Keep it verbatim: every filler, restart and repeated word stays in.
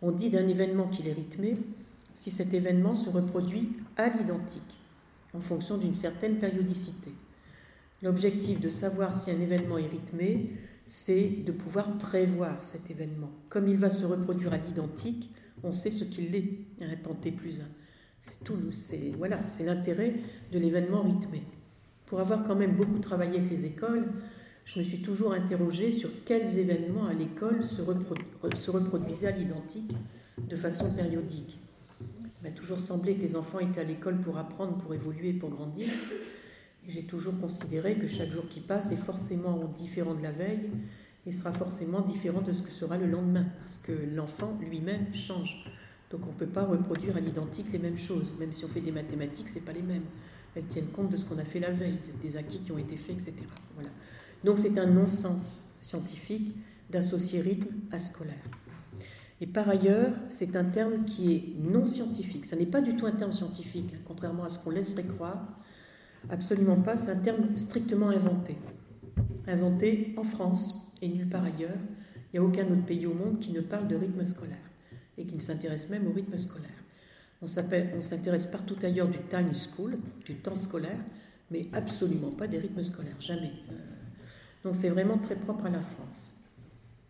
On dit d'un événement qu'il est rythmé si cet événement se reproduit à l'identique, en fonction d'une certaine périodicité. L'objectif de savoir si un événement est rythmé, c'est de pouvoir prévoir cet événement. Comme il va se reproduire à l'identique, on sait ce qu'il est, un temps t plus un. C'est tout, c'est, voilà, c'est l'intérêt de l'événement rythmé. Pour avoir quand même beaucoup travaillé avec les écoles, je me suis toujours interrogée sur quels événements à l'école se, reprodu- se reproduisaient à l'identique de façon périodique. Il m'a toujours semblé que les enfants étaient à l'école pour apprendre, pour évoluer, pour grandir. Et j'ai toujours considéré que chaque jour qui passe est forcément différent de la veille et sera forcément différent de ce que sera le lendemain, parce que l'enfant lui-même change. Donc on ne peut pas reproduire à l'identique les mêmes choses. Même si on fait des mathématiques, ce n'est pas les mêmes. Elles tiennent compte de ce qu'on a fait la veille, des acquis qui ont été faits, et cetera. Voilà. Donc c'est un non-sens scientifique d'associer rythme à scolaire. Et par ailleurs, c'est un terme qui est non scientifique. Ça n'est pas du tout un terme scientifique, hein, contrairement à ce qu'on laisserait croire. Absolument pas, c'est un terme strictement inventé. Inventé en France et nulle part ailleurs. Il n'y a aucun autre pays au monde qui ne parle de rythme scolaire et qui ne s'intéresse même au rythme scolaire. On, on s'intéresse partout ailleurs du time school, du temps scolaire, mais absolument pas des rythmes scolaires, jamais. Donc c'est vraiment très propre à la France.